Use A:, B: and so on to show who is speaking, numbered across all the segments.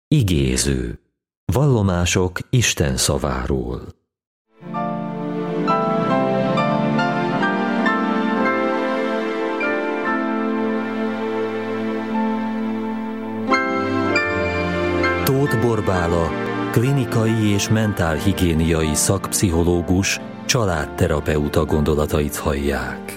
A: Igéző. Vallomások Isten szaváról. Tóth Borbála, klinikai és mentálhigiéniai szakpszichológus, családterapeuta gondolatait hallják.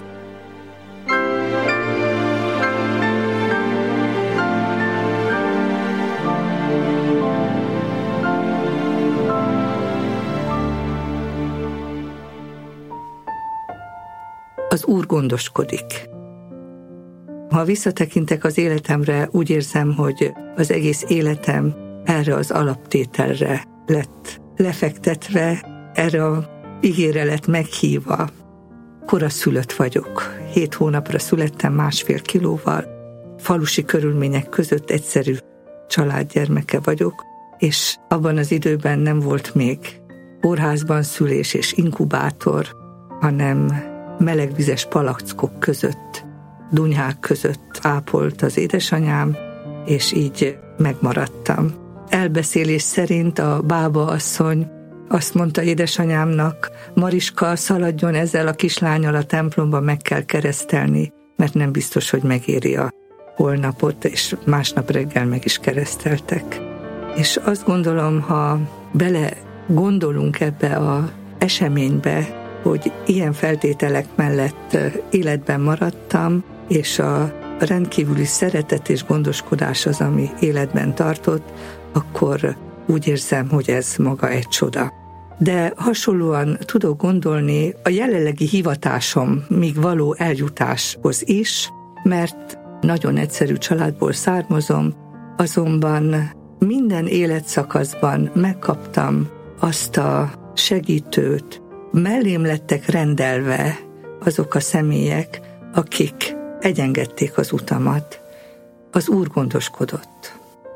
B: Az Úr gondoskodik. Ha visszatekintek az életemre, úgy érzem, hogy az egész életem erre az alaptételre lett lefektetve, erre az ígére lett meghívva. Koraszülött vagyok. 7 hónapra születtem 1,5 kilóval. Falusi körülmények között egyszerű családgyermeke vagyok, és abban az időben nem volt még kórházban szülés és inkubátor, hanem melegvizes palackok között, dunyhák között ápolt az édesanyám, és így megmaradtam. Elbeszélés szerint a bába asszony azt mondta édesanyámnak: Mariska, szaladjon ezzel a kislánnyal a templomba, meg kell keresztelni, mert nem biztos, hogy megéri a holnapot, és másnap reggel meg is kereszteltek. És azt gondolom, ha bele gondolunk ebbe az eseménybe, hogy ilyen feltételek mellett életben maradtam, és a rendkívüli szeretet és gondoskodás az, ami életben tartott, akkor úgy érzem, hogy ez maga egy csoda. De hasonlóan tudok gondolni a jelenlegi hivatásom míg való eljutáshoz is, mert nagyon egyszerű családból származom, azonban minden életszakaszban megkaptam azt a segítőt, mellém lettek rendelve azok a személyek, akik egyengedték az utamat. Az Úr gondoskodott.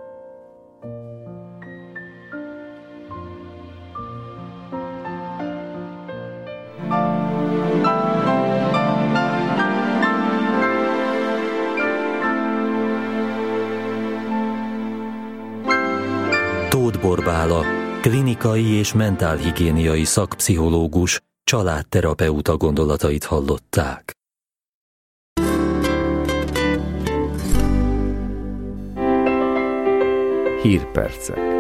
A: Tóth Borbála, klinikai és mentálhigiéniai szakpszichológus, családterapeuta gondolatait hallották.
C: Hírpercek.